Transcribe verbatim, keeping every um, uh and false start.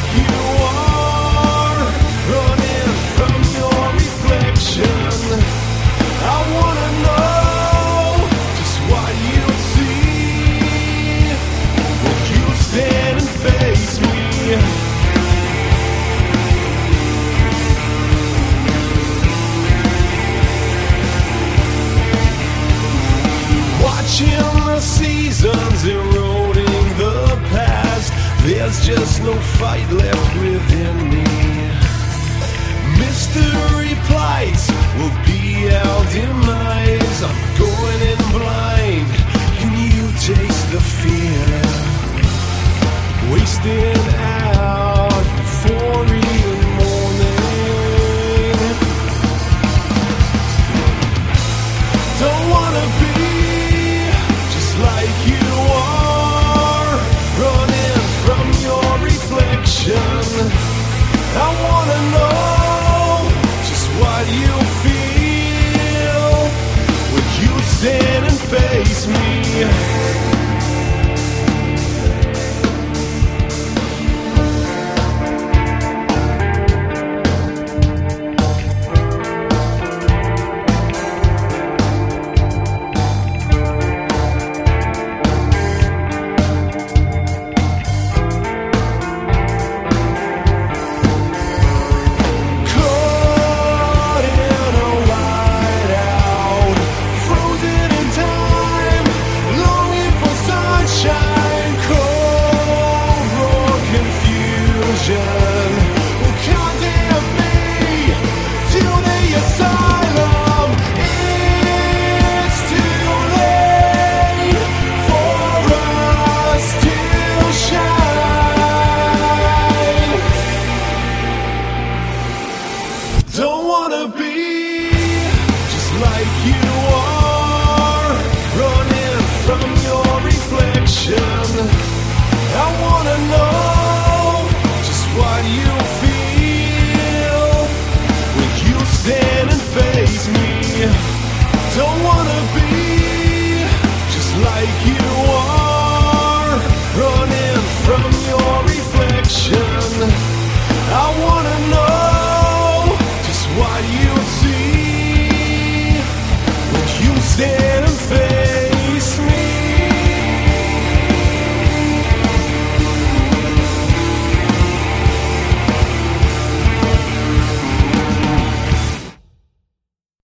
you are, running from your reflection. I wanna know just what you see when you stand and face me. Watching the seasons eroding the past, there's just no fight left within me. Mystery plights will be our demise. I'm going in blind. Can you taste the fear? Wasting out euphoria morning. Don't wanna be like you are, running from your reflection. I wanna know just what you feel when you stand and face me. Don't wanna be just like you are, running from your reflection. I wanna know just what you feel when you stand and face me. Don't wanna be just like you are, running from your reflection. I wanna know what you see when you stand